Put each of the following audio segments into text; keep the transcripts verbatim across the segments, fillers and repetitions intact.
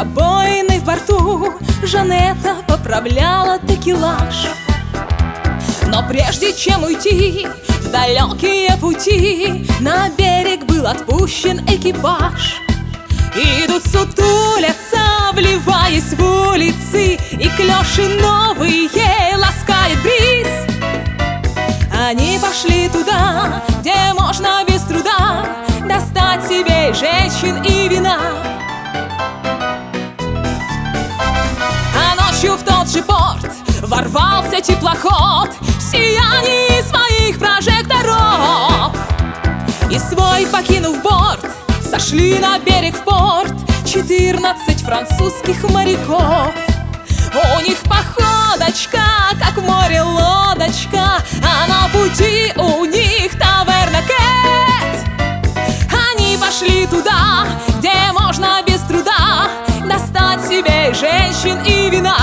забоины в борту Жанетта поправляла текелаж. Но прежде чем уйти в далекие пути, на берег был отпущен экипаж. Идут сутулятся, вливаясь в улицы, и клёши новые ласкает бриз. Они пошли туда, где можно без труда достать себе и женщин, и вина. А ночью в тот же порт ворвался теплоход в сиянии своих прожекторов. И свой покинув борт, сошли на берег в порт четырнадцать французских моряков. У них походочка, как в море лодочка, а на пути у них таверна Кэт. Они пошли туда, где можно без труда достать себе и женщин, и вина.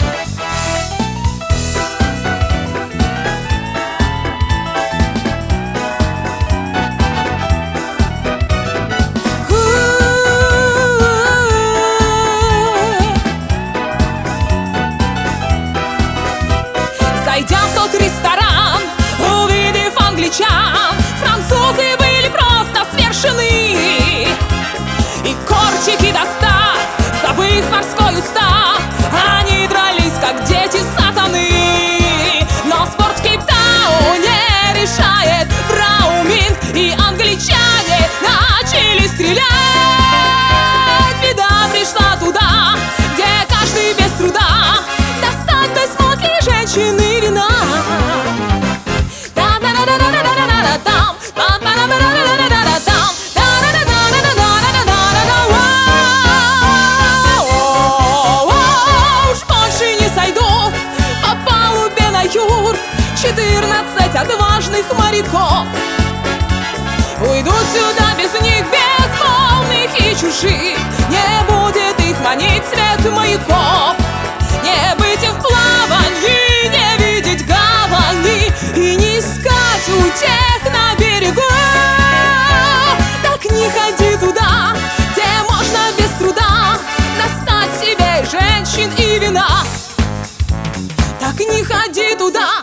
Зайдя в тот ресторан, увидев англичан, французы были просто свершены. И кортики достав, забыв морской устав, они дрались, как дети сатаны. Но спорт в Кейптауне решает Брауминг, и англичане начали стрелять. Беда пришла туда, где каждый без труда достать бы смог и женщины. Четырнадцать отважных моряков уйдут сюда без них, безмолвных и чужих. Не будет их манить свет маяков, не быть в плаванье, не видеть гавани и не искать утех на берегу. Так не ходи туда, где можно без труда достать себе женщин, и вина. Так не ходи туда,